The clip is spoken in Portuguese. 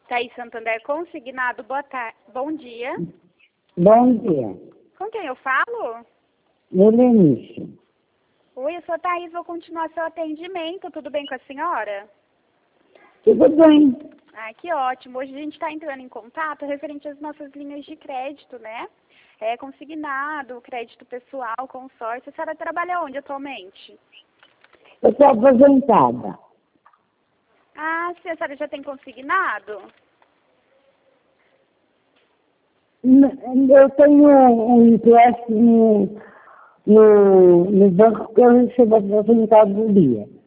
Thaís Santander Consignado, bom dia. Bom dia. Com quem eu falo? Helenice. Oi, eu sou a Thaís, vou continuar seu atendimento. Tudo bem com a senhora? Tudo bem. Ah, que ótimo. Hoje a gente está entrando em contato referente às nossas linhas de crédito, né? Consignado, crédito pessoal, consórcio. A senhora trabalha onde atualmente? Eu estou aposentada. Ah, sim, a senhora já tem consignado? Eu tenho um empréstimo no banco que eu recebo aposentado do dia.